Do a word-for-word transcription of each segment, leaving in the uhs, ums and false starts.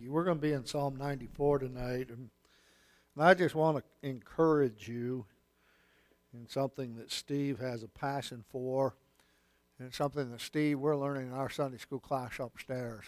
you. We're going to be in Psalm ninety-four tonight, and I just want to encourage you in something that Steve has a passion for, and something that Steve, we're learning in our Sunday school class upstairs.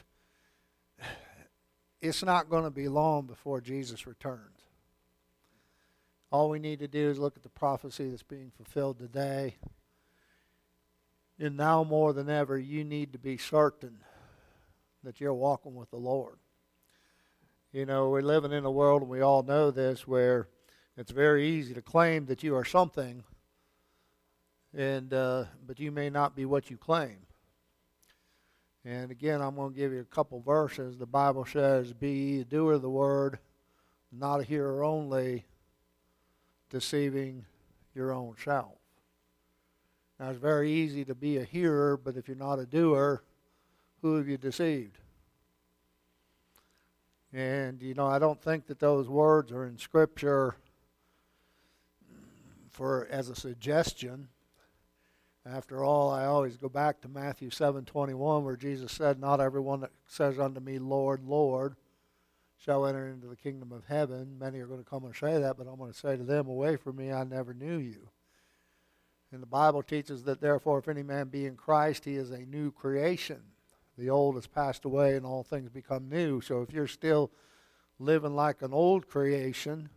It's not going to be long before Jesus returns. All we need to do is look at the prophecy that's being fulfilled today. And now more than ever, you need to be certain that you're walking with the Lord. You know, we're living in a world, and we all know this, where it's very easy to claim that you are something, and uh, but you may not be what you claim. And again, I'm going to give you a couple verses. The Bible says, "Be ye a doer of the word, not a hearer only, deceiving your own self." Now, it's very easy to be a hearer, but if you're not a doer, who have you deceived? And, you know, I don't think that those words are in Scripture for as a suggestion. After all, I always go back to Matthew seven twenty-one, where Jesus said, "Not everyone that says unto me, Lord, Lord, shall enter into the kingdom of heaven." Many are going to come and say that, but I'm going to say to them, "Away from me, I never knew you." And the Bible teaches that, therefore, if any man be in Christ, he is a new creation. The old has passed away and all things become new. So if you're still living like an old creation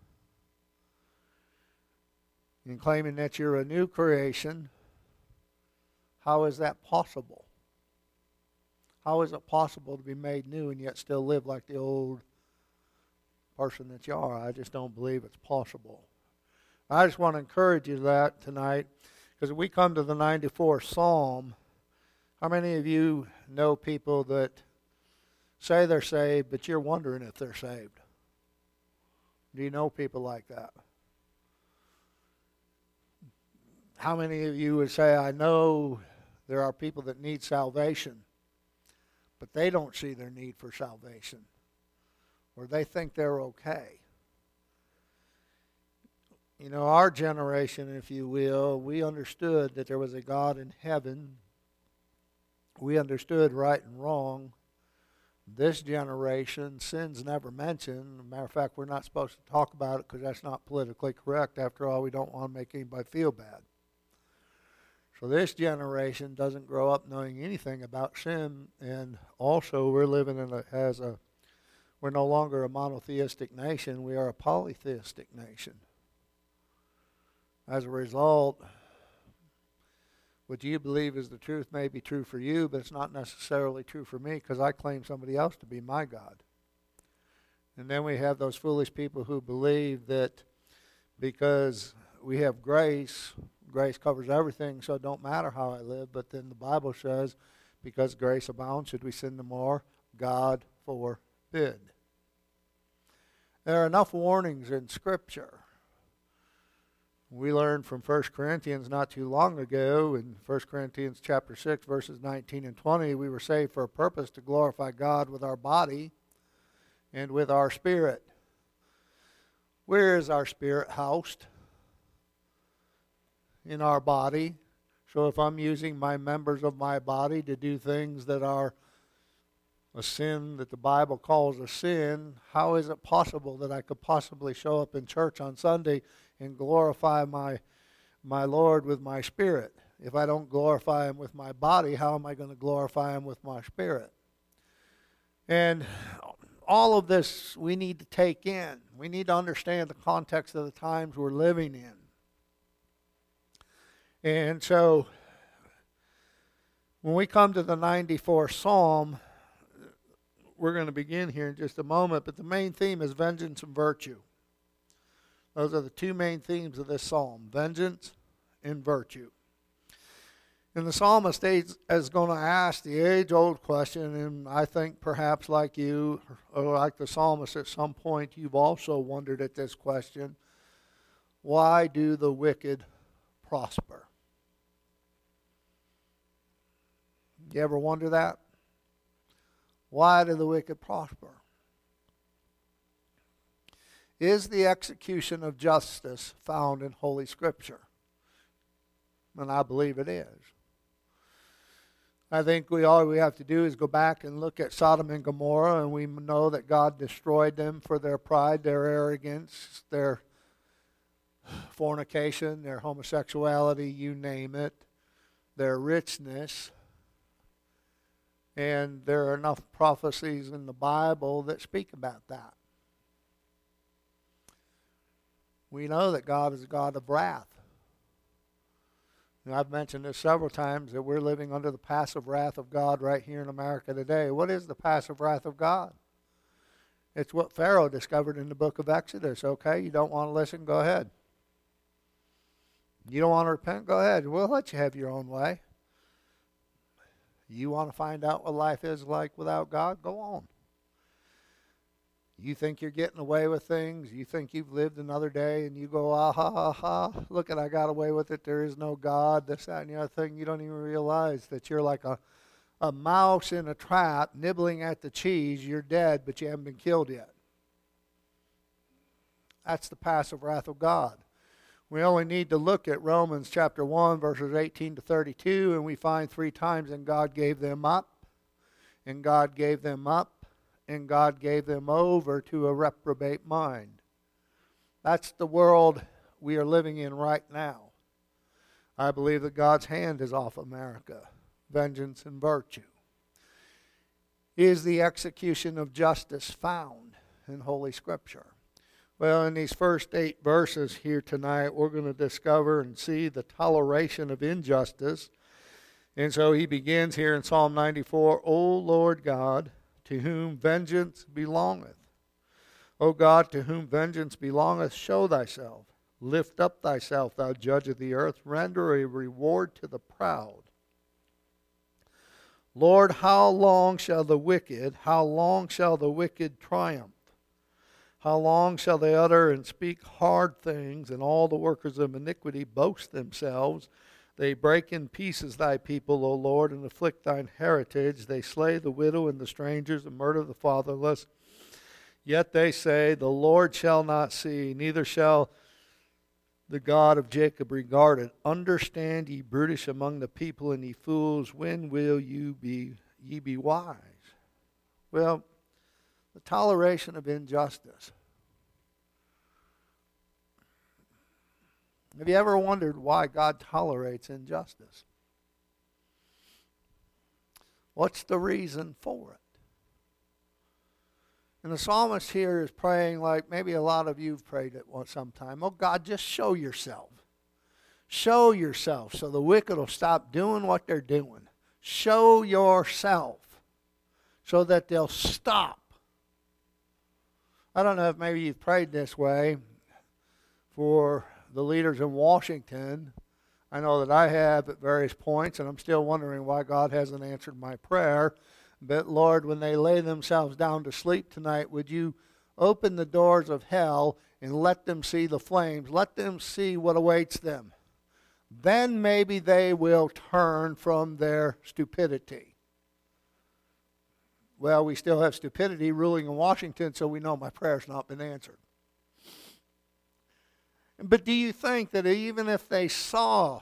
and claiming that you're a new creation, how is that possible? How is it possible to be made new and yet still live like the old person that you are? I just don't believe it's possible. I just want to encourage you that tonight, because we come to the ninety-fourth Psalm. How many of you know people that say they're saved, but you're wondering if they're saved? Do you know people like that? How many of you would say, "I know there are people that need salvation, but they don't see their need for salvation, or they think they're okay"? You know, our generation, if you will, we understood that there was a God in heaven. We understood right and wrong. This generation, sin's never mentioned. As a matter of fact, we're not supposed to talk about it because that's not politically correct. After all, we don't want to make anybody feel bad. So this generation doesn't grow up knowing anything about sin, and also we're living in a, as a, we're no longer a monotheistic nation. We are a polytheistic nation. As a result, what you believe is the truth may be true for you, but it's not necessarily true for me, because I claim somebody else to be my God. And then we have those foolish people who believe that because we have grace, grace covers everything, so it don't matter how I live. But then the Bible says, because grace abounds, should we sin the more? God forbid. There are enough warnings in Scripture. We learned from First Corinthians not too long ago, in First Corinthians chapter six, verses nineteen and twenty, we were saved for a purpose to glorify God with our body and with our spirit. Where is our spirit housed? In our body. So if I'm using my members of my body to do things that are a sin that the Bible calls a sin, how is it possible that I could possibly show up in church on Sunday and glorify my my Lord with my spirit? If I don't glorify Him with my body, how am I going to glorify Him with my spirit? And all of this we need to take in. We need to understand the context of the times we're living in. And so when we come to the ninety-fourth Psalm, we're going to begin here in just a moment, but the main theme is vengeance and virtue. Those are the two main themes of this psalm, vengeance and virtue. And the psalmist is going to ask the age-old question, and I think perhaps like you, or like the psalmist at some point, you've also wondered at this question: why do the wicked prosper? You ever wonder that? Why do the wicked prosper? Is the execution of justice found in Holy Scripture? And I believe it is. I think we all we have to do is go back and look at Sodom and Gomorrah, and we know that God destroyed them for their pride, their arrogance, their fornication, their homosexuality, you name it, their richness. And there are enough prophecies in the Bible that speak about that. We know that God is a God of wrath. And I've mentioned this several times, that we're living under the passive wrath of God right here in America today. What is the passive wrath of God? It's what Pharaoh discovered in the book of Exodus. Okay, you don't want to listen? Go ahead. You don't want to repent? Go ahead. We'll let you have your own way. You want to find out what life is like without God? Go on. You think you're getting away with things. You think you've lived another day, and you go, ah, ha, ha, ha. Look at, I got away with it. There is no God, this, that, and the other thing. You don't even realize that you're like a, a mouse in a trap nibbling at the cheese. You're dead, but you haven't been killed yet. That's the passive wrath of God. We only need to look at Romans chapter one, verses eighteen to thirty-two, and we find three times, and God gave them up, and God gave them up, and God gave them over to a reprobate mind. That's the world we are living in right now. I believe that God's hand is off America. Vengeance and virtue. Is the execution of justice found in Holy Scripture? Well, in these first eight verses here tonight, we're going to discover and see the toleration of injustice. And so he begins here in Psalm ninety-four, O Lord God, to whom vengeance belongeth. O God, to whom vengeance belongeth, show thyself. Lift up thyself, thou judge of the earth. Render a reward to the proud. Lord, how long shall the wicked, how long shall the wicked triumph? How long shall they utter and speak hard things, and all the workers of iniquity boast themselves? They break in pieces thy people, O Lord, and afflict thine heritage. They slay the widow and the strangers, and murder the fatherless. Yet they say, the Lord shall not see, neither shall the God of Jacob regard it. Understand, ye brutish among the people, and ye fools, when will you be ye be wise? Well, the toleration of injustice. Have you ever wondered why God tolerates injustice? What's the reason for it? And the psalmist here is praying like maybe a lot of you have prayed at one sometime. Oh God, just show yourself. Show yourself so the wicked will stop doing what they're doing. Show yourself so that they'll stop. I don't know if maybe you've prayed this way for the leaders in Washington. I know that I have at various points, and I'm still wondering why God hasn't answered my prayer. But Lord, when they lay themselves down to sleep tonight, would you open the doors of hell and let them see the flames? Let them see what awaits them. Then maybe they will turn from their stupidity. Well, we still have stupidity ruling in Washington, so we know my prayer's not been answered. But do you think that even if they saw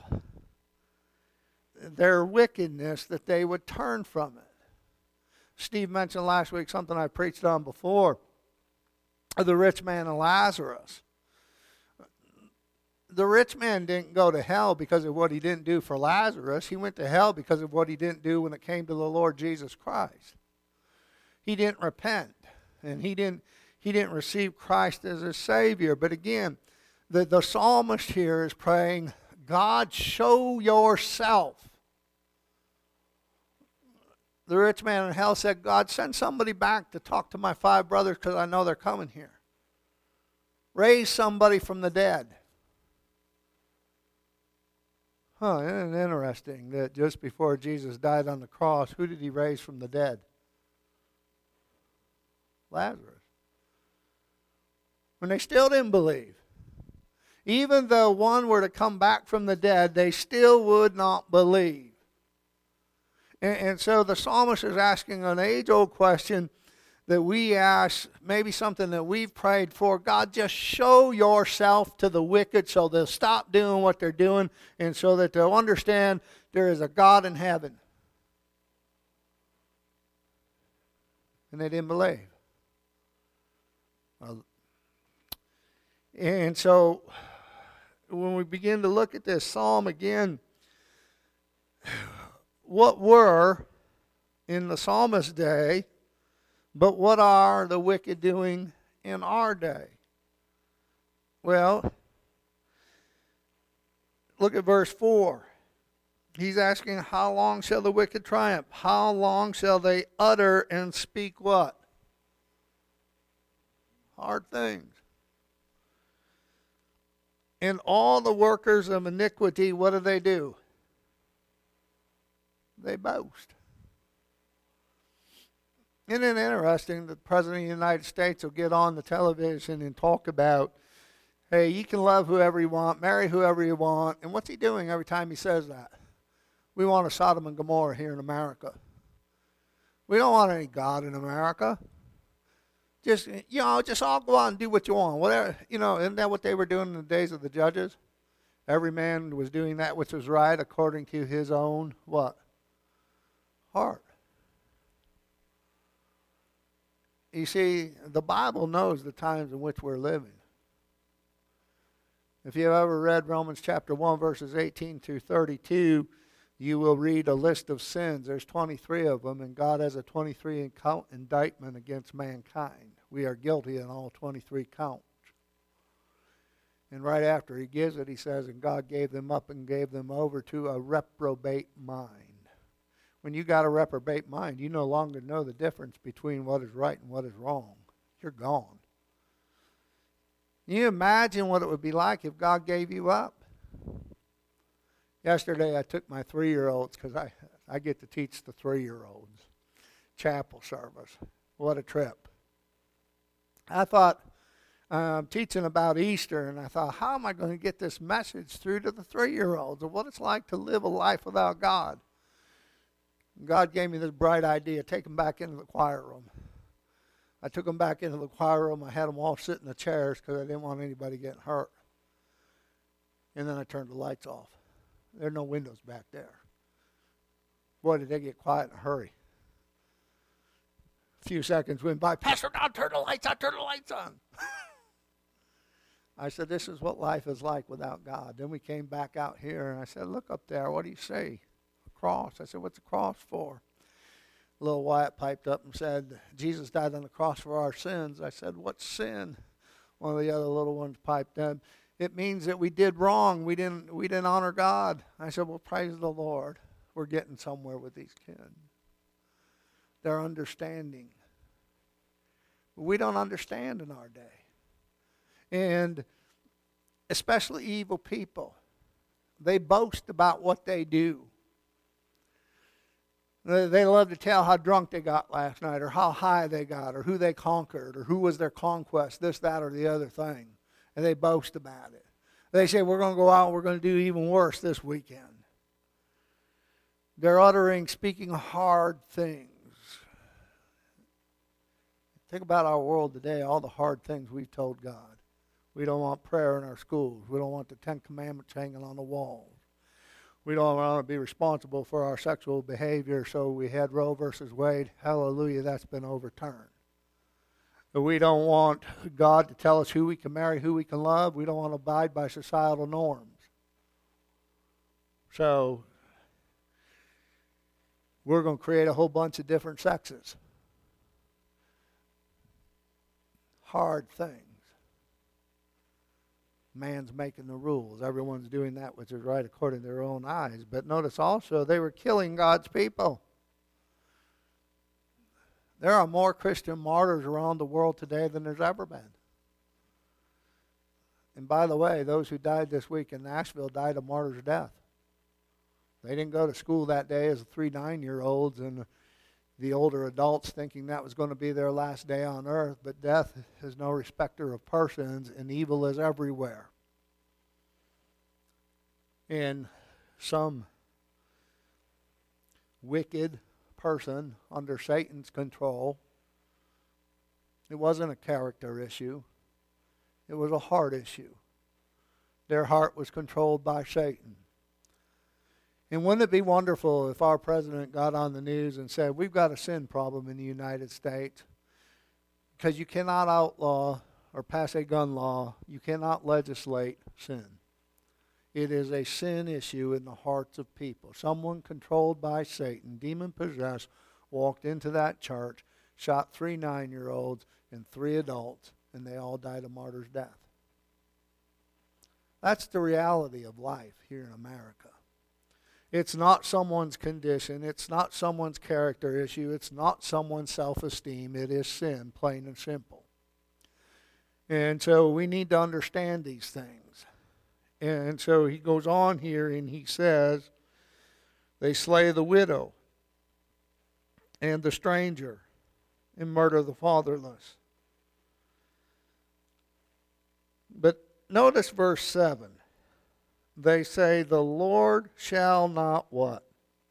their wickedness, that they would turn from it? Steve mentioned last week something I preached on before, the rich man and Lazarus. The rich man didn't go to hell because of what he didn't do for Lazarus. He went to hell because of what he didn't do when it came to the Lord Jesus Christ. He didn't repent, and he didn't he didn't receive Christ as his Savior. But again, the, the psalmist here is praying, God, show yourself. The rich man in hell said, God, send somebody back to talk to my five brothers because I know they're coming here. Raise somebody from the dead. Huh, isn't it interesting that just before Jesus died on the cross, who did he raise from the dead? Lazarus. When they still didn't believe. Even though one were to come back from the dead, they still would not believe. And, and so the psalmist is asking an age-old question that we ask, maybe something that we've prayed for. God, just show yourself to the wicked so they'll stop doing what they're doing and so that they'll understand there is a God in heaven. And they didn't believe. And so, when we begin to look at this psalm again, what were in the psalmist's day, but what are the wicked doing in our day? Well, look at verse four. He's asking, how long shall the wicked triumph? How long shall they utter and speak what? Hard things. And all the workers of iniquity, what do they do? They boast. Isn't it interesting that the President of the United States will get on the television and talk about, hey, you can love whoever you want, marry whoever you want. And what's he doing every time he says that? We want a Sodom and Gomorrah here in America. We don't want any God in America. Just, you know, just all go out and do what you want. Whatever, you know, isn't that what they were doing in the days of the judges? Every man was doing that which was right according to his own, what? Heart. You see, the Bible knows the times in which we're living. If you've ever read Romans chapter one, verses eighteen through thirty-two, you will read a list of sins. There's twenty-three of them, and God has a twenty-three count indictment against mankind. We are guilty in all twenty-three counts. And right after he gives it, he says, and God gave them up and gave them over to a reprobate mind. When you got a reprobate mind, you no longer know the difference between what is right and what is wrong. You're gone. Can you imagine what it would be like if God gave you up? Yesterday I took my three-year-olds, because I, I get to teach the three-year-olds, chapel service. What a trip. I thought, uh, I'm teaching about Easter, and I thought, how am I going to get this message through to the three-year-olds of what it's like to live a life without God? And God gave me this bright idea, take them back into the choir room. I took them back into the choir room. I had them all sit in the chairs because I didn't want anybody getting hurt. And then I turned the lights off. There are no windows back there. Boy, did they get quiet in a hurry. A few seconds went by. Pastor, now turn the lights on, turn the lights on. I said, this is what life is like without God. Then we came back out here, and I said, look up there. What do you see? A cross. I said, what's the cross for? Little Wyatt piped up and said, Jesus died on the cross for our sins. I said, what sin? One of the other little ones piped in. It means that we did wrong. We didn't, we didn't honor God. I said, well, praise the Lord. We're getting somewhere with these kids. They're understanding. We don't understand in our day. And especially evil people. They boast about what they do. They love to tell how drunk they got last night, or how high they got, or who they conquered, or who was their conquest, this, that, or the other thing. And they boast about it. They say, we're going to go out and we're going to do even worse this weekend. They're uttering, speaking hard things. Think about our world today, all the hard things we've told God. We don't want prayer in our schools. We don't want the Ten Commandments hanging on the walls. We don't want to be responsible for our sexual behavior, so we had Roe versus Wade. Hallelujah, that's been overturned. But we don't want God to tell us who we can marry, who we can love. We don't want to abide by societal norms. So we're going to create a whole bunch of different sexes. Hard things. Man's making the rules. Everyone's doing that which is right according to their own eyes. But notice also, they were killing God's people. There are more Christian martyrs around the world today than there's ever been. And by the way, those who died this week in Nashville died a martyr's death. They didn't go to school that day as three nine-year-olds and the older adults thinking that was going to be their last day on earth, but death is no respecter of persons, and evil is everywhere. And some wicked person under Satan's control, it wasn't a character issue, it was a heart issue. Their heart was controlled by Satan. And wouldn't it be wonderful if our president got on the news and said, we've got a sin problem in the United States because you cannot outlaw or pass a gun law. You cannot legislate sin. It is a sin issue in the hearts of people. Someone controlled by Satan, demon-possessed, walked into that church, shot three nine-year-olds and three adults, and they all died a martyr's death. That's the reality of life here in America. It's not someone's condition. It's not someone's character issue. It's not someone's self-esteem. It is sin, plain and simple. And so we need to understand these things. And so he goes on here and he says, they slay the widow and the stranger and murder the fatherless. But notice verse seven. They say, the Lord shall not what?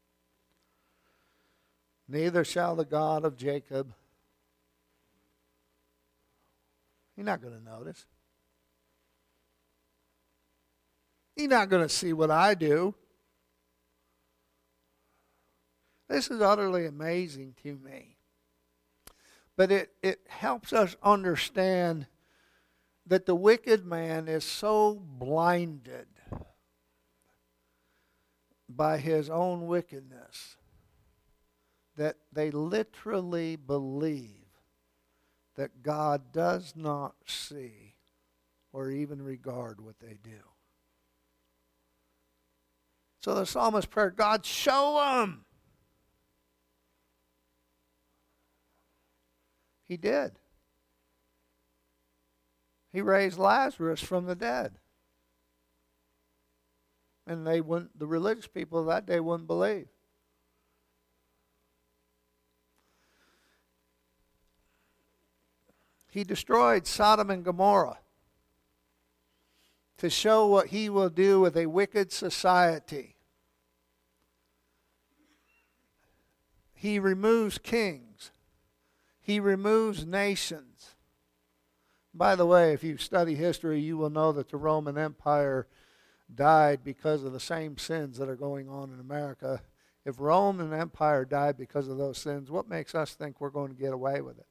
Neither shall the God of Jacob. He's not going to notice. He's not going to see what I do. This is utterly amazing to me. But it, it helps us understand that the wicked man is so blinded by his own wickedness that they literally believe that God does not see or even regard what they do. So the psalmist's prayer, God, show them. He did. He raised Lazarus from the dead. And they wouldn't, the religious people of that day wouldn't believe. He destroyed Sodom and Gomorrah to show what he will do with a wicked society. He removes kings. He removes nations. By the way, if you study history, you will know that the Roman Empire died because of the same sins that are going on in America. If Rome and the Empire died because of those sins, what makes us think we're going to get away with it?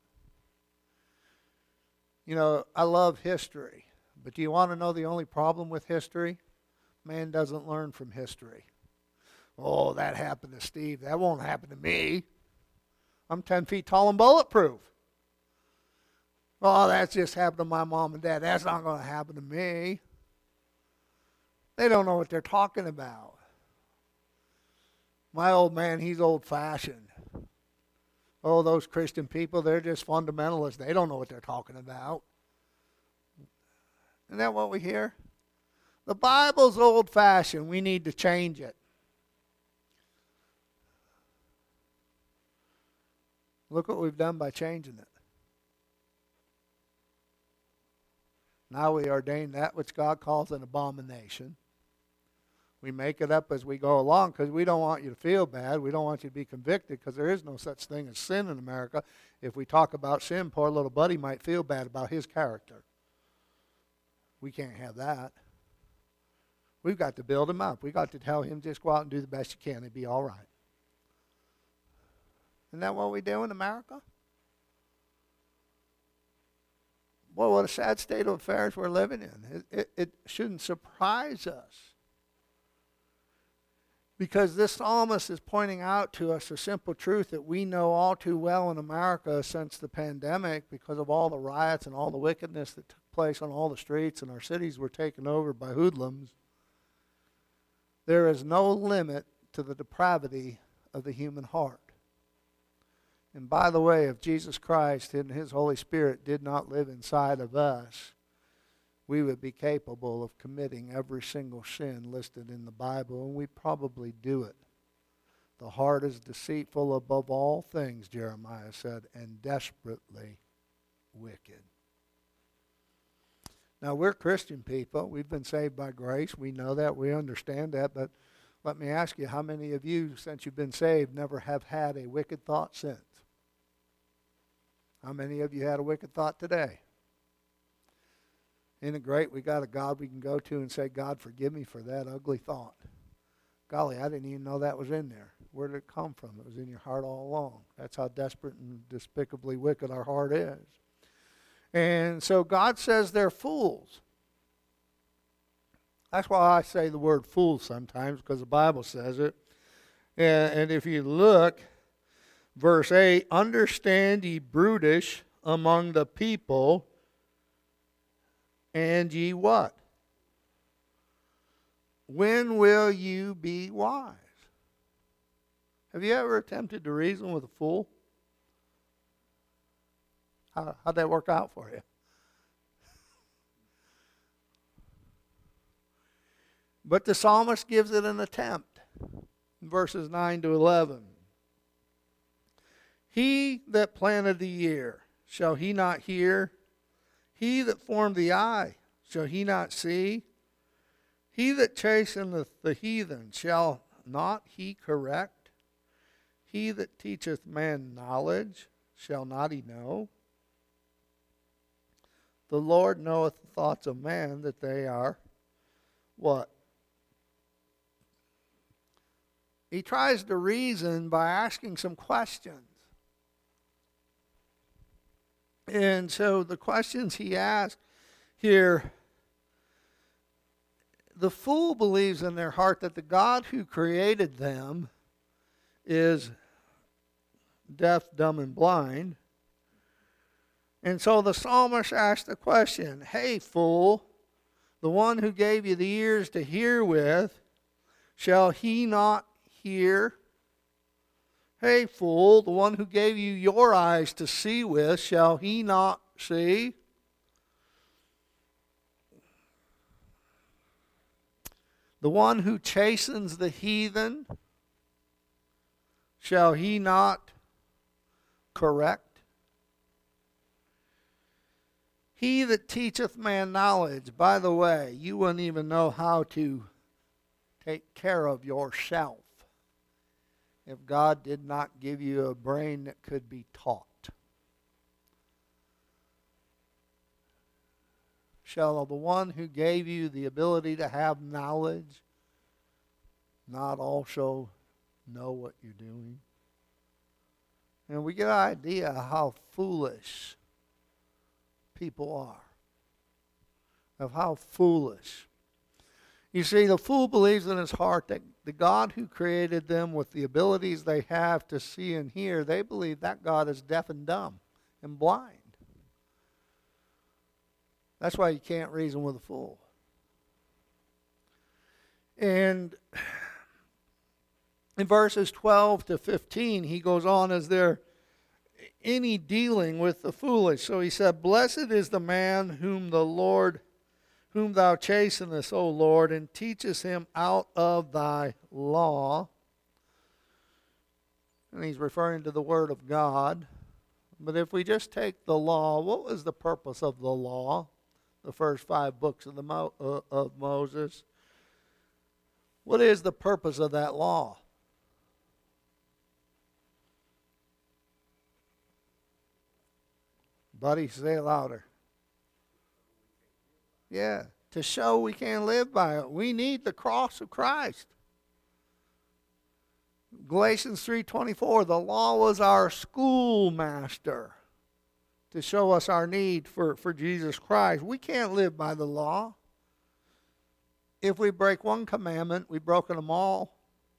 You know, I love history, but do you want to know the only problem with history? Man doesn't learn from history. Oh, that happened to Steve. That won't happen to me. I'm ten feet tall and bulletproof. Oh, that's just happened to my mom and dad. That's not going to happen to me. They don't know what they're talking about. My old man, he's old-fashioned. Oh, those Christian people, they're just fundamentalists. They don't know what they're talking about. Isn't that what we hear? The Bible's old-fashioned. We need to change it. Look what we've done by changing it. Now we ordain that which God calls an abomination. We make it up as we go along because we don't want you to feel bad. We don't want you to be convicted because there is no such thing as sin in America. If we talk about sin, poor little buddy might feel bad about his character. We can't have that. We've got to build him up. We've got to tell him just go out and do the best you can and be all right. Isn't that what we do in America? Boy, what a sad state of affairs we're living in. It, it, it shouldn't surprise us. Because this psalmist is pointing out to us a simple truth that we know all too well in America since the pandemic because of all the riots and all the wickedness that took place on all the streets and our cities were taken over by hoodlums. There is no limit to the depravity of the human heart. And by the way, if Jesus Christ and His Holy Spirit did not live inside of us, we would be capable of committing every single sin listed in the Bible, and we probably do it. The heart is deceitful above all things, Jeremiah said, and desperately wicked. Now, we're Christian people. We've been saved by grace. We know that. We understand that. But let me ask you, how many of you, since you've been saved, never have had a wicked thought since? How many of you had a wicked thought today? Isn't it great we got a God we can go to and say, God, forgive me for that ugly thought. golly, I didn't even know that was in there. Where did it come from? It was in your heart all along. That's how desperate and despicably wicked our heart is. And so God says they're fools. That's why I say the word fool sometimes, because the Bible says it. And, and if you look, verse eight, understand ye brutish among the people, and ye what? When will you be wise? Have you ever attempted to reason with a fool? How, how'd that work out for you? But the psalmist gives it an attempt in verses nine to eleven. He that planted the ear, shall he not hear? He that formed the eye, shall he not see? He that chasteneth the heathen, shall not he correct? He that teacheth man knowledge, shall not he know? The Lord knoweth the thoughts of man, that they are what? He tries to reason by asking some questions. And so the questions he asks here, the fool believes in their heart that the God who created them is deaf, dumb, and blind. And so the psalmist asked the question, hey, fool, the one who gave you the ears to hear with, shall he not hear? Hey, fool, the one who gave you your eyes to see with, shall he not see? The one who chastens the heathen, shall he not correct? He that teacheth man knowledge, by the way, you wouldn't even know how to take care of yourself if God did not give you a brain that could be taught. Shall the one who gave you the ability to have knowledge not also know what you're doing? And we get an idea of how foolish people are, of how foolish. You see, the fool believes in his heart that the God who created them with the abilities they have to see and hear, they believe that God is deaf and dumb and blind. That's why you can't reason with a fool. And in verses twelve to fifteen, he goes on, is there any dealing with the foolish? So he said, blessed is the man whom the Lord, whom thou chastenest, O Lord, and teachest him out of thy law. And he's referring to the word of God. But if we just take the law, what was the purpose of the law? The first five books of the Mo, uh, of Moses. What is the purpose of that law? Buddy, say it louder. Yeah, to show we can't live by it. We need the cross of Christ. Galatians three twenty-four, the law was our schoolmaster to show us our need for, for Jesus Christ. We can't live by the law. If we break one commandment, we've broken them all.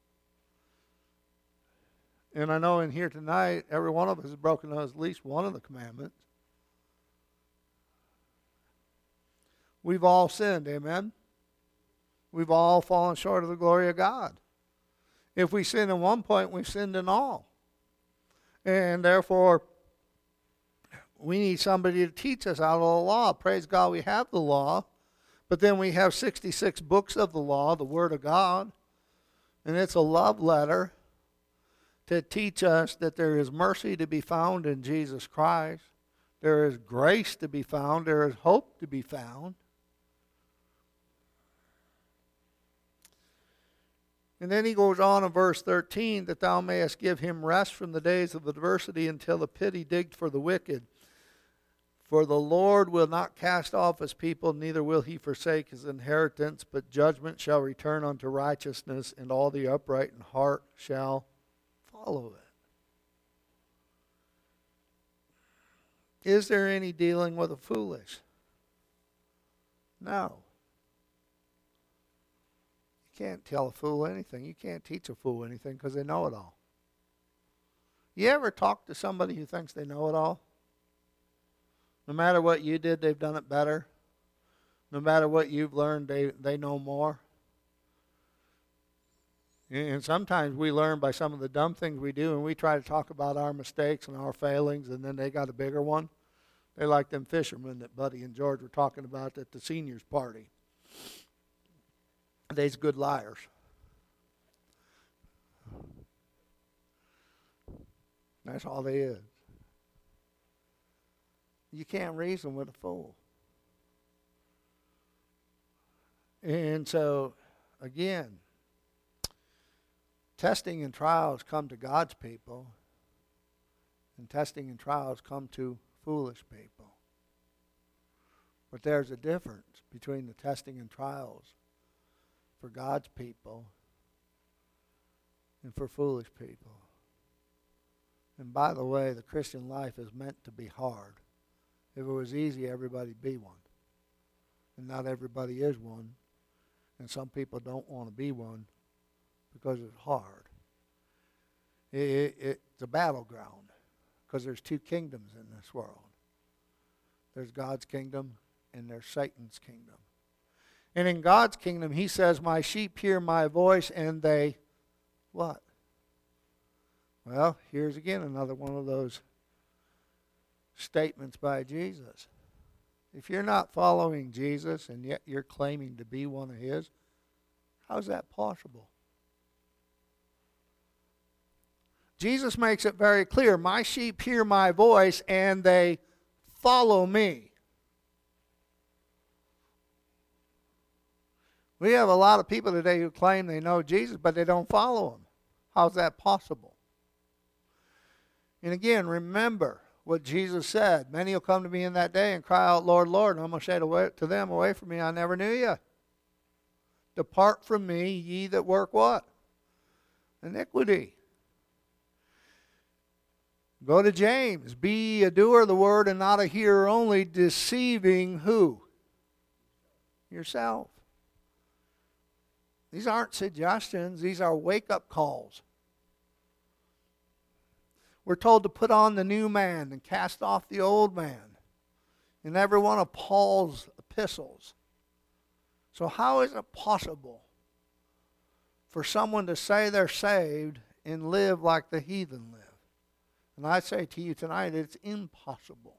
And I know in here tonight, every one of us has broken at least one of the commandments. We've all sinned, amen? We've all fallen short of the glory of God. If we sin in one point, we've sinned in all. And therefore, we need somebody to teach us out of the law. Praise God, we have the law. But then we have sixty-six books of the law, the Word of God. And it's a love letter to teach us that there is mercy to be found in Jesus Christ. There is grace to be found. There is hope to be found. And then he goes on in verse thirteen, that thou mayest give him rest from the days of adversity until the pit he digged for the wicked. For the Lord will not cast off his people, neither will he forsake his inheritance, but judgment shall return unto righteousness, and all the upright in heart shall follow it. Is there any dealing with the foolish? No. You can't tell a fool anything. You can't teach a fool anything because they know it all. You ever talk to somebody who thinks they know it all? No matter what you did, they've done it better. No matter what you've learned, they, they know more. And sometimes we learn by some of the dumb things we do, and we try to talk about our mistakes and our failings, and then they got a bigger one. They like them fishermen that Buddy and George were talking about at the seniors' party. They's good liars. That's all they is. You can't reason with a fool. And so, again, testing and trials come to God's people, and testing and trials come to foolish people. But there's a difference between the testing and trials for God's people and for foolish people. And by the way, the Christian life is meant to be hard. If it was easy, everybody'd be one. And not everybody is one. And some people don't want to be one because it's hard. It, it, it's a battleground because there's two kingdoms in this world. There's God's kingdom and there's Satan's kingdom. And in God's kingdom, he says, my sheep hear my voice and they, what? Well, here's again another one of those statements by Jesus. If you're not following Jesus and yet you're claiming to be one of his, how's that possible? Jesus makes it very clear, my sheep hear my voice and they follow me. We have a lot of people today who claim they know Jesus, but they don't follow him. How's that possible? And again, remember what Jesus said. Many will come to me in that day and cry out, Lord, Lord. And I'm going to say to them, away from me, I never knew you. Depart from me, ye that work what? Iniquity. Go to James. Be a doer of the word and not a hearer only, deceiving who? Yourself. These aren't suggestions. These are wake-up calls. We're told to put on the new man and cast off the old man in every one of Paul's epistles. So how is it possible for someone to say they're saved and live like the heathen live? And I say to you tonight, it's impossible.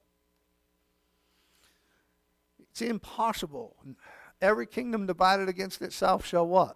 It's impossible. Every kingdom divided against itself shall what?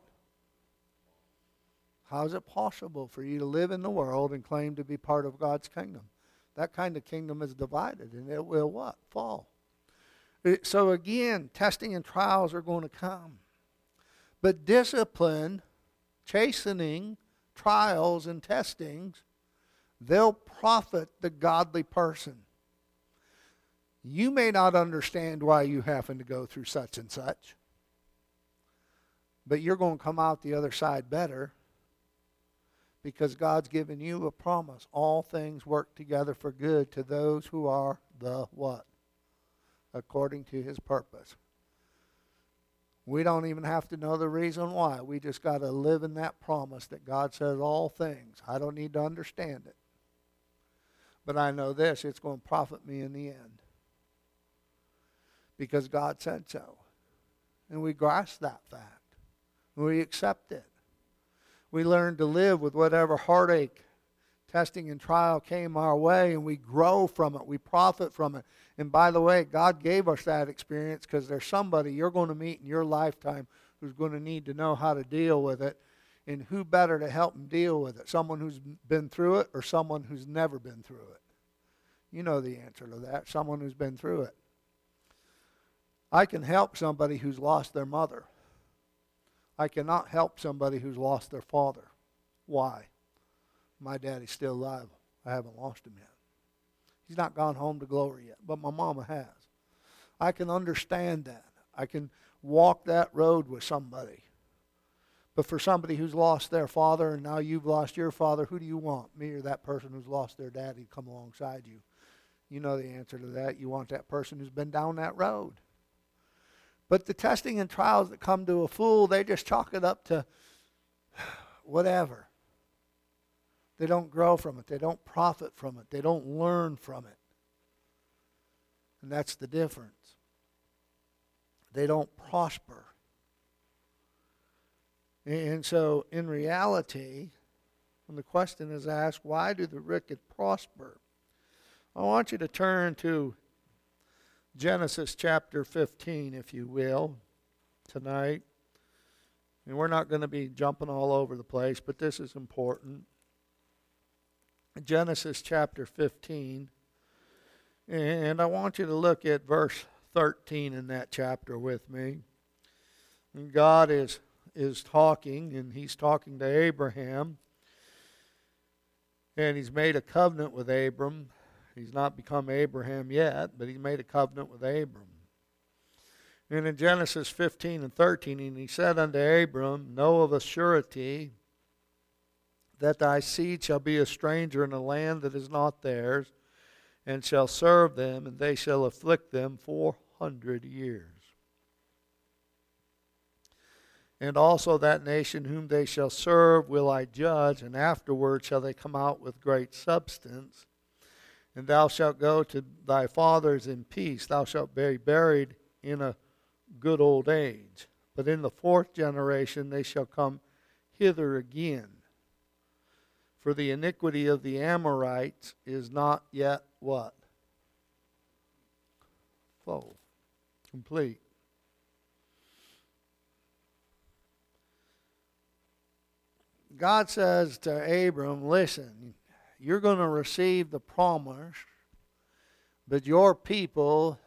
How is it possible for you to live in the world and claim to be part of God's kingdom? That kind of kingdom is divided, and it will what? Fall. So again, testing and trials are going to come. But discipline, chastening, trials, and testings, they'll profit the godly person. You may not understand why you happen to go through such and such, but you're going to come out the other side better because God's given you a promise. All things work together for good to those who are the what? According to his purpose. We don't even have to know the reason why. We just got to live in that promise that God says all things. I don't need to understand it. But I know this, it's going to profit me in the end. Because God said so. And we grasp that fact. We accept it. We learn to live with whatever heartache, testing, and trial came our way, and we grow from it. We profit from it. And by the way, God gave us that experience because there's somebody you're going to meet in your lifetime who's going to need to know how to deal with it. And who better to help them deal with it? Someone who's been through it or someone who's never been through it? You know the answer to that. Someone who's been through it. I can help somebody who's lost their mother. I cannot help somebody who's lost their father. Why? My daddy's still alive. I haven't lost him yet. He's not gone home to glory yet, but my mama has. I can understand that. I can walk that road with somebody. But for somebody who's lost their father and now you've lost your father, who do you want? Me or that person who's lost their daddy to come alongside you? You know the answer to that. You want that person who's been down that road. But the testing and trials that come to a fool, they just chalk it up to whatever. They don't grow from it. They don't profit from it. They don't learn from it. And that's the difference. They don't prosper. And so, in reality, when the question is asked, why do the wicked prosper? I want you to turn to Genesis chapter fifteen, if you will, tonight. And we're not going to be jumping all over the place, but this is important. Genesis chapter fifteen. And I want you to look at verse thirteen in that chapter with me. And God is, is talking, and he's talking to Abraham. And he's made a covenant with Abram. He's not become Abraham yet, but he made a covenant with Abram. And in Genesis fifteen and thirteen, and he said unto Abram, know of a surety that thy seed shall be a stranger in a land that is not theirs, and shall serve them, and they shall afflict them four hundred years. And also that nation whom they shall serve will I judge, and afterward shall they come out with great substance. And thou shalt go to thy fathers in peace. Thou shalt be buried in a good old age. But in the fourth generation they shall come hither again. For the iniquity of the Amorites is not yet what? Full. Complete. God says to Abram, listen, you're going to receive the promise, but your people,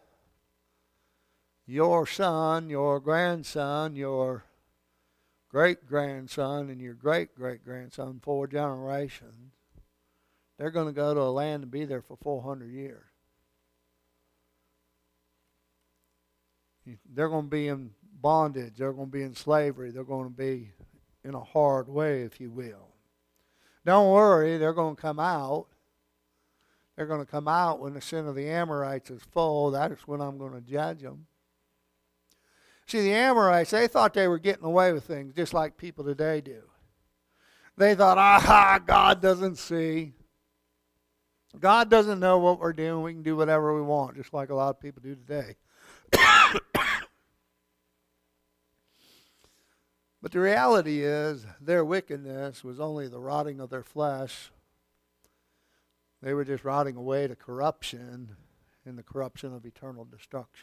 your son, your grandson, your great-grandson, and your great-great-grandson, four generations, they're going to go to a land and be there for four hundred years. They're going to be in bondage. They're going to be in slavery. They're going to be in a hard way, if you will. Don't worry, they're going to come out. They're going to come out when the sin of the Amorites is full. That is when I'm going to judge them. See, the Amorites, they thought they were getting away with things just like people today do. They thought, aha, God doesn't see. God doesn't know what we're doing. We can do whatever we want, just like a lot of people do today. But the reality is, their wickedness was only the rotting of their flesh. They were just rotting away to corruption and the corruption of eternal destruction.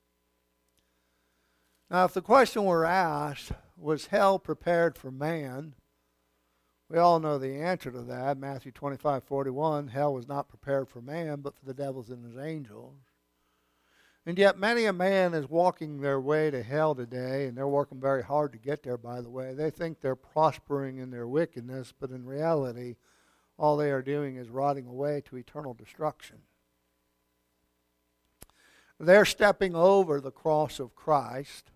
Now, if the question were asked, was hell prepared for man? We all know the answer to that. Matthew twenty-five forty-one, hell was not prepared for man, but for the devils and his angels. And yet many a man is walking their way to hell today, and they're working very hard to get there, by the way. They think they're prospering in their wickedness, but in reality, all they are doing is rotting away to eternal destruction. They're stepping over the cross of Christ.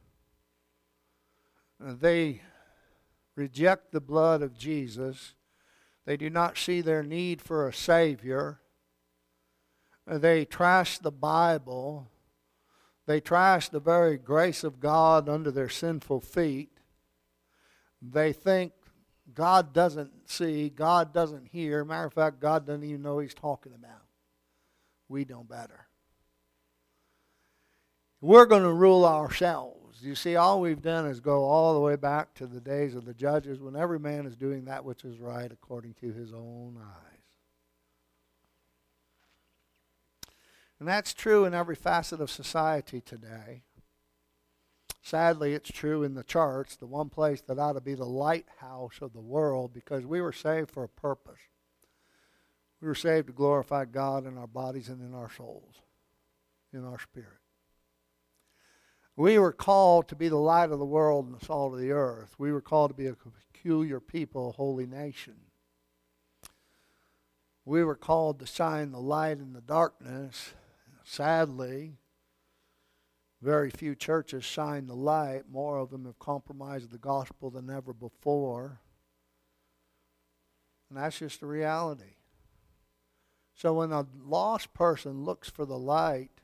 They reject the blood of Jesus. They do not see their need for a Savior. They trash the Bible. They trash the very grace of God under their sinful feet. They think God doesn't see, God doesn't hear. Matter of fact, God doesn't even know what He's talking about. We know better. We're going to rule ourselves. You see, all we've done is go all the way back to the days of the judges when every man is doing that which is right according to his own eyes. And that's true in every facet of society today. Sadly, it's true in the church, the one place that ought to be the lighthouse of the world, because we were saved for a purpose. We were saved to glorify God in our bodies and in our souls, in our spirit. We were called to be the light of the world and the salt of the earth. We were called to be a peculiar people, a holy nation. We were called to shine the light in the darkness. Sadly, very few churches shine the light. More of them have compromised the gospel than ever before. And that's just the reality. So when a lost person looks for the light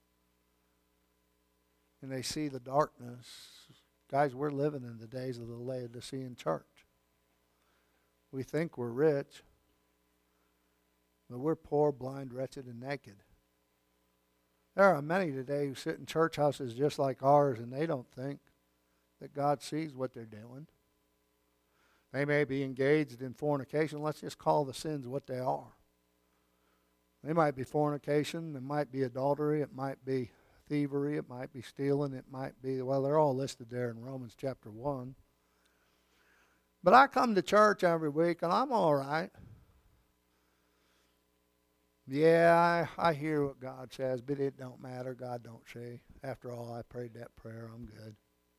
and they see the darkness, guys, we're living in the days of the Laodicean church. We think we're rich, but we're poor, blind, wretched, and naked. There are many today who sit in church houses just like ours, and they don't think that God sees what they're doing. They may be engaged in fornication. Let's just call the sins what they are. They might be fornication, it might be adultery, it might be thievery, it might be stealing, it might be, well, they're all listed there in Romans chapter one. But I come to church every week, and I'm all right. Yeah, I, I hear what God says, but it don't matter. God don't see. After all, I prayed that prayer. I'm good.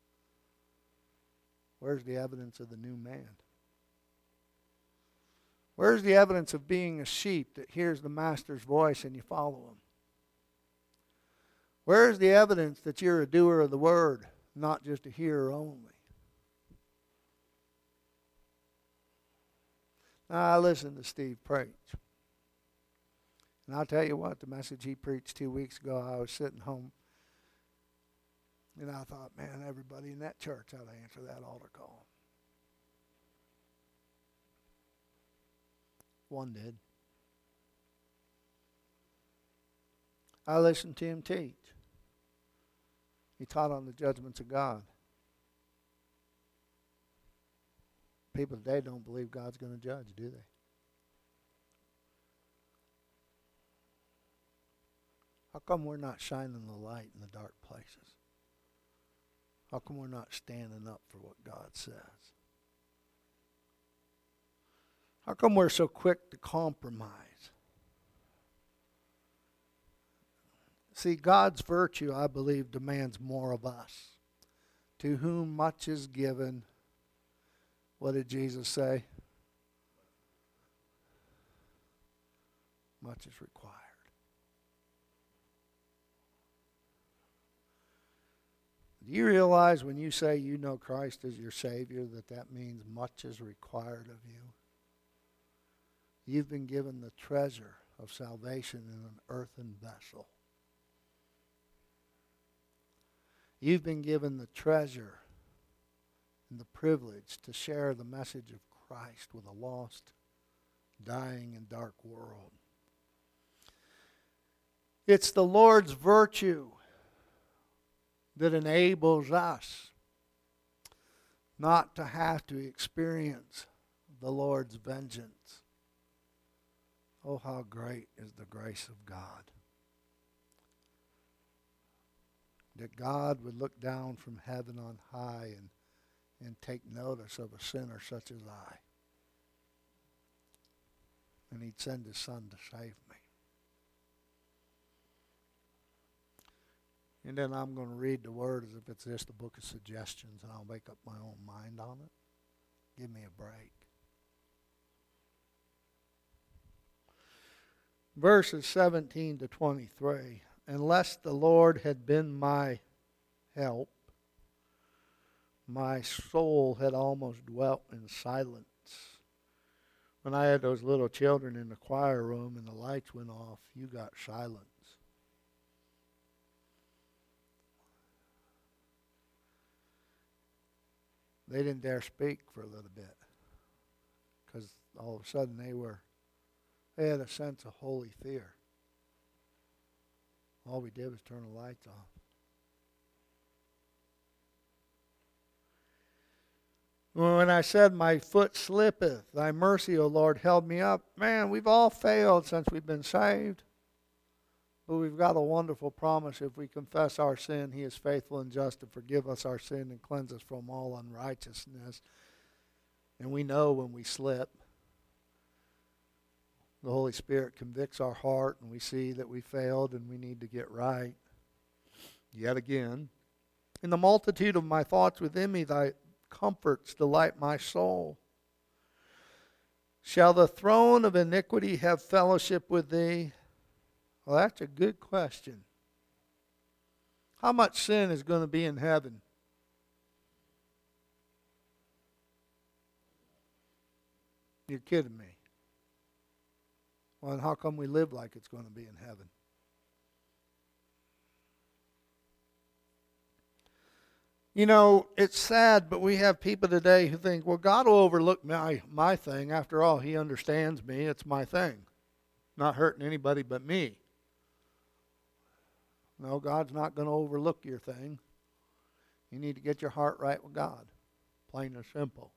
Where's the evidence of the new man? Where's the evidence of being a sheep that hears the master's voice and you follow him? Where's the evidence that you're a doer of the word, not just a hearer only? Now, I listened to Steve preach. And I'll tell you what, the message he preached two weeks ago, I was sitting home, and I thought, man, everybody in that church ought to answer that altar call. One did. I listened to him teach. He taught on the judgments of God. People today don't believe God's going to judge, do they? How come we're not shining the light in the dark places? How come we're not standing up for what God says? How come we're so quick to compromise? See, God's virtue, I believe, demands more of us. To whom much is given, what did Jesus say? Much is required. Do you realize when you say you know Christ as your Savior that that means much is required of you? You've been given the treasure of salvation in an earthen vessel. You've been given the treasure and the privilege to share the message of Christ with a lost, dying, and dark world. It's the Lord's virtue that enables us not to have to experience the Lord's vengeance. Oh, how great is the grace of God. That God would look down from heaven on high and, and take notice of a sinner such as I. And he'd send his son to save me. And then I'm going to read the word as if it's just a book of suggestions, and I'll make up my own mind on it. Give me a break. Verses seventeen to twenty-three. Unless the Lord had been my help, my soul had almost dwelt in silence. When I had those little children in the choir room and the lights went off, you got silence. They didn't dare speak for a little bit because all of a sudden they were, they had a sense of holy fear. All we did was turn the lights off. When I said, my foot slippeth, thy mercy, O Lord, held me up. Man, we've all failed since we've been saved. But we've got a wonderful promise. If we confess our sin, he is faithful and just to forgive us our sin and cleanse us from all unrighteousness. And we know when we slip, the Holy Spirit convicts our heart and we see that we failed and we need to get right. Yet again, in the multitude of my thoughts within me, thy comforts delight my soul. Shall the throne of iniquity have fellowship with thee? Well, that's a good question. How much sin is going to be in heaven? You're kidding me. Well, and how come we live like it's going to be in heaven? You know, it's sad, but we have people today who think, well, God will overlook my, my thing. After all, He understands me. It's my thing. Not hurting anybody but me. No, God's not going to overlook your thing. You need to get your heart right with God. Plain and simple.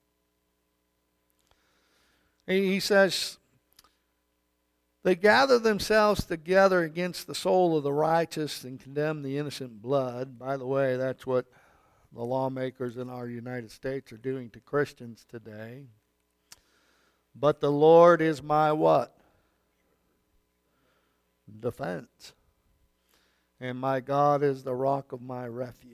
He says, they gather themselves together against the soul of the righteous and condemn the innocent blood. By the way, that's what the lawmakers in our United States are doing to Christians today. But the Lord is my what? Defense. And my God is the rock of my refuge.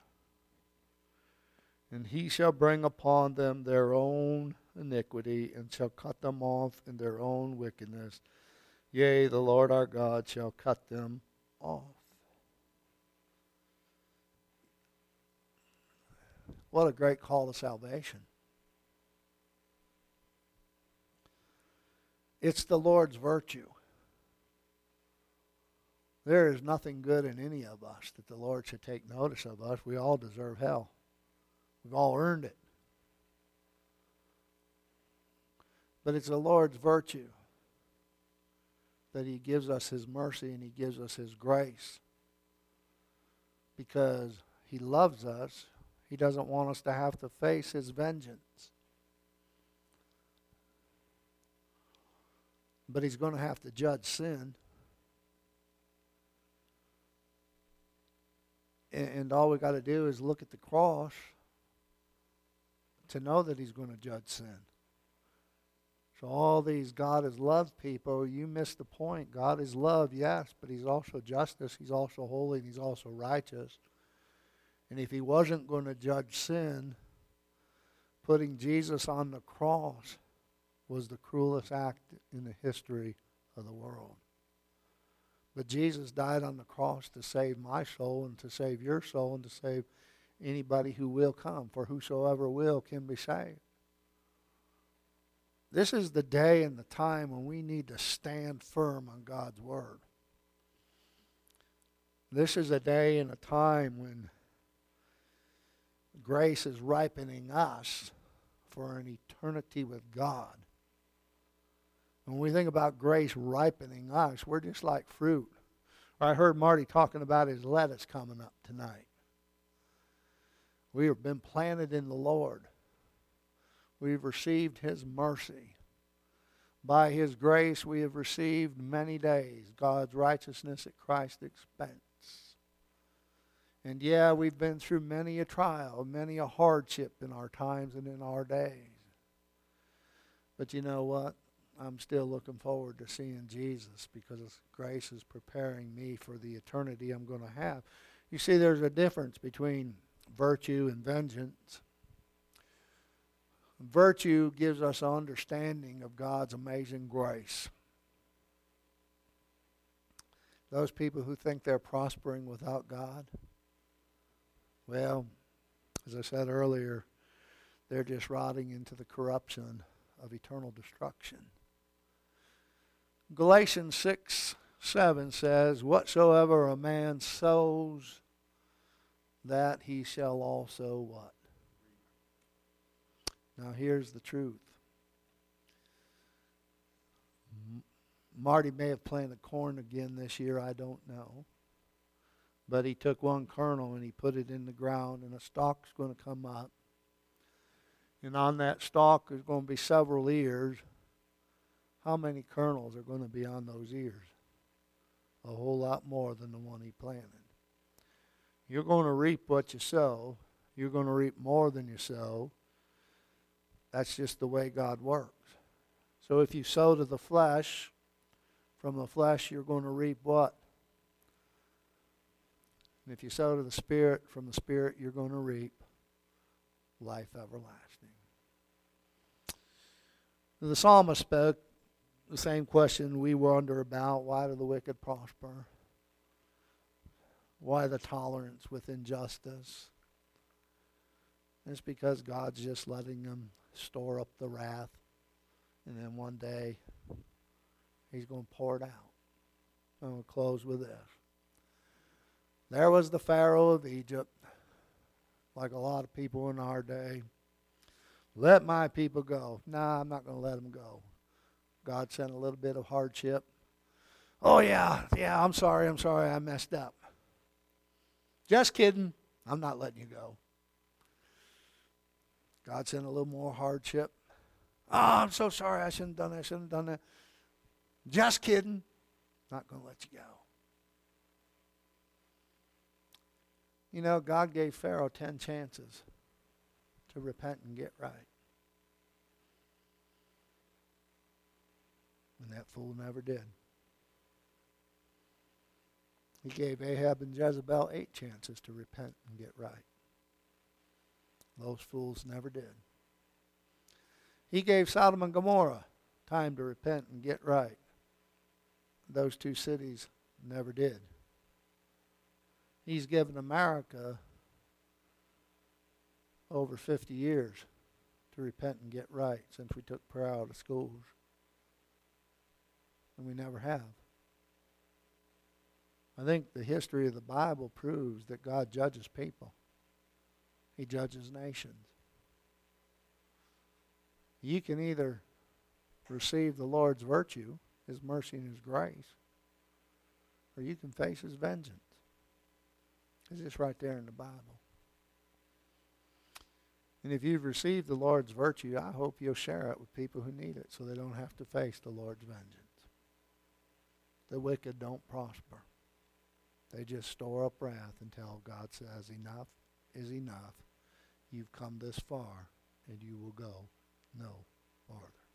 And He shall bring upon them their own iniquity, and shall cut them off in their own wickedness. Yea, the Lord our God shall cut them off. What a great call to salvation. It's the Lord's virtue. There is nothing good in any of us that the Lord should take notice of us. We all deserve hell. We've all earned it. But it's the Lord's virtue that He gives us His mercy and He gives us His grace. Because He loves us. He doesn't want us to have to face His vengeance. But He's going to have to judge sin. And, and all we got to do is look at the cross to know that He's going to judge sin. So all these God is love people, you miss the point. God is love, yes, but He's also justice. He's also holy, and He's also righteous. And if He wasn't going to judge sin, putting Jesus on the cross was the cruelest act in the history of the world. But Jesus died on the cross to save my soul and to save your soul and to save anybody who will come. For whosoever will can be saved. This is the day and the time when we need to stand firm on God's Word. This is a day and a time when grace is ripening us for an eternity with God. When we think about grace ripening us, we're just like fruit. I heard Marty talking about his lettuce coming up tonight. We have been planted in the Lord. We've received His mercy. By His grace we have received many days, God's righteousness at Christ's expense. And yeah, we've been through many a trial, many a hardship in our times and in our days. But you know what? I'm still looking forward to seeing Jesus because grace is preparing me for the eternity I'm going to have. You see, there's a difference between virtue and vengeance. Virtue gives us an understanding of God's amazing grace. Those people who think they're prospering without God, well, as I said earlier, they're just rotting into the corruption of eternal destruction. Galatians six seven says, whatsoever a man sows, that he shall also what? Now here's the truth. Marty may have planted corn again this year, I don't know. But he took one kernel and he put it in the ground, and a stalk's going to come up. And on that stalk there's going to be several ears. How many kernels are going to be on those ears? A whole lot more than the one he planted. You're going to reap what you sow. You're going to reap more than you sow. That's just the way God works. So if you sow to the flesh, from the flesh you're going to reap what? And if you sow to the Spirit, from the Spirit you're going to reap life everlasting. The psalmist spoke the same question we wonder about. Why do the wicked prosper? Why the tolerance with injustice? It's because God's just letting them store up the wrath. And then one day, He's going to pour it out. I'm going to close with this. There was the Pharaoh of Egypt, like a lot of people in our day. Let my people go. Nah, I'm not going to let them go. God sent a little bit of hardship. Oh, yeah, yeah, I'm sorry, I'm sorry, I messed up. Just kidding. I'm not letting you go. God sent a little more hardship. Oh, I'm so sorry, I shouldn't have done that, I shouldn't have done that. Just kidding. Not going to let you go. You know, God gave Pharaoh ten chances to repent and get right. And that fool never did. He gave Ahab and Jezebel eight chances to repent and get right. Those fools never did. He gave Sodom and Gomorrah time to repent and get right. Those two cities never did. He's given America over fifty years to repent and get right since we took prayer out of schools. And we never have. I think the history of the Bible proves that God judges people. He judges nations. You can either receive the Lord's virtue, His mercy and His grace, or you can face His vengeance. It's just right there in the Bible. And if you've received the Lord's virtue, I hope you'll share it with people who need it so they don't have to face the Lord's vengeance. The wicked don't prosper. They just store up wrath until God says enough is enough. You've come this far and you will go no farther.